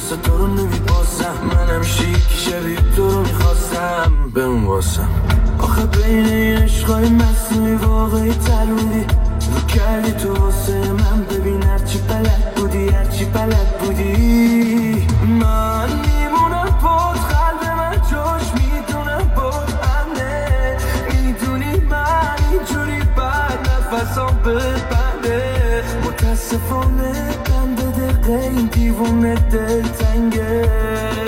واسه تو رو نمیبازم، من همیشه یکی شبیه تو رو میخواستم بمون واسم. آخه بین این عشقای مصنوعی واقعی تلویدی رو کردی تو واسه من. ببین هرچی بلد بودی هرچی بلد بودی من میمونم بود، قلب من جاش میدونم بود امنه. میدونی من اینجوری بد نفسام ببنده، متاسفانه بنده دقیقه این دیوونه دل تنگه.